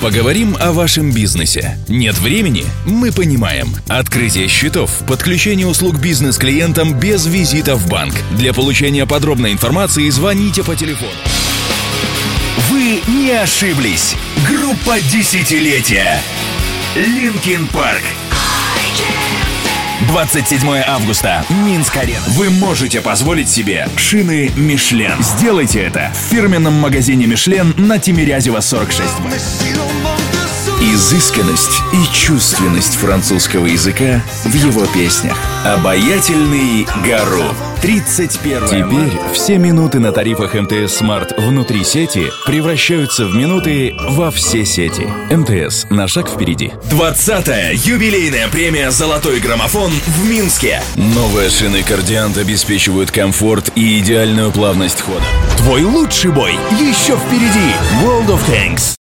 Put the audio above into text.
Поговорим о вашем бизнесе. Нет времени? Мы понимаем. Открытие счетов, подключение услуг бизнес-клиентам без визита в банк. Для получения подробной информации звоните по телефону. Вы не ошиблись. Группа десятилетия. Линкин Парк. 27 августа. Минск-арена. Вы можете позволить себе шины Мишлен. Сделайте это в фирменном магазине Мишлен на Тимирязева 46. Изысканность и чувственность французского языка в его песнях. Обаятельный Гару. 31 Теперь все минуты на тарифах МТС Smart внутри сети превращаются в минуты во все сети. МТС, на шаг впереди. 20-я юбилейная премия «Золотой граммофон» в Минске. Новые шины Кардиант обеспечивают комфорт и идеальную плавность хода. Твой лучший бой еще впереди. World of Tanks.